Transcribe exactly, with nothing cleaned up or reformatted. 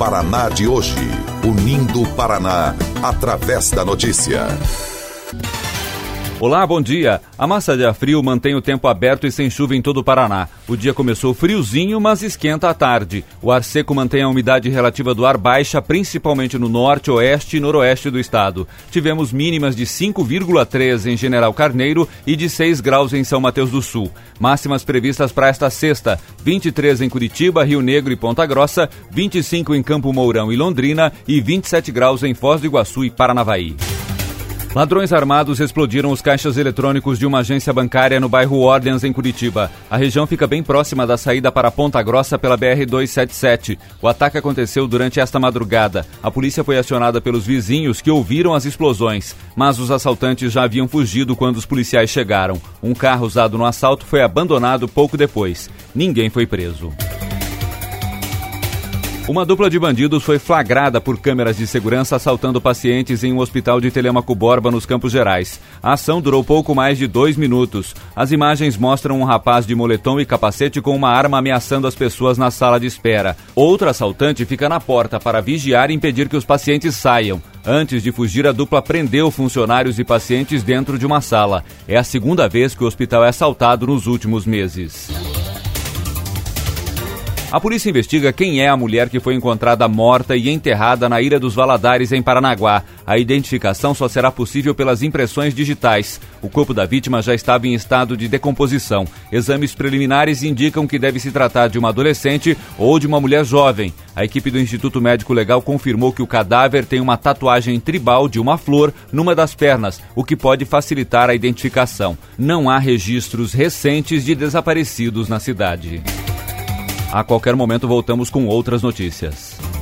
Paraná de hoje. Unindo o Paraná através da notícia. Olá, bom dia. A massa de ar frio mantém o tempo aberto e sem chuva em todo o Paraná. O dia começou friozinho, mas esquenta à tarde. O ar seco mantém a umidade relativa do ar baixa, principalmente no norte, oeste e noroeste do estado. Tivemos mínimas de cinco vírgula três em General Carneiro e de seis graus em São Mateus do Sul. Máximas previstas para esta sexta: vinte e três em Curitiba, Rio Negro e Ponta Grossa, vinte e cinco em Campo Mourão e Londrina e vinte e sete graus em Foz do Iguaçu e Paranavaí. Ladrões armados explodiram os caixas eletrônicos de uma agência bancária no bairro Orleans, em Curitiba. A região fica bem próxima da saída para Ponta Grossa pela B R duzentos e setenta e sete. O ataque aconteceu durante esta madrugada. A polícia foi acionada pelos vizinhos que ouviram as explosões, mas os assaltantes já haviam fugido quando os policiais chegaram. Um carro usado no assalto foi abandonado pouco depois. Ninguém foi preso. Uma dupla de bandidos foi flagrada por câmeras de segurança assaltando pacientes em um hospital de Telêmaco Borba, nos Campos Gerais. A ação durou pouco mais de dois minutos. As imagens mostram um rapaz de moletom e capacete com uma arma ameaçando as pessoas na sala de espera. Outro assaltante fica na porta para vigiar e impedir que os pacientes saiam. Antes de fugir, a dupla prendeu funcionários e pacientes dentro de uma sala. É a segunda vez que o hospital é assaltado nos últimos meses. A polícia investiga quem é a mulher que foi encontrada morta e enterrada na Ilha dos Valadares, em Paranaguá. A identificação só será possível pelas impressões digitais. O corpo da vítima já estava em estado de decomposição. Exames preliminares indicam que deve se tratar de uma adolescente ou de uma mulher jovem. A equipe do Instituto Médico Legal confirmou que o cadáver tem uma tatuagem tribal de uma flor numa das pernas, o que pode facilitar a identificação. Não há registros recentes de desaparecidos na cidade. A qualquer momento voltamos com outras notícias.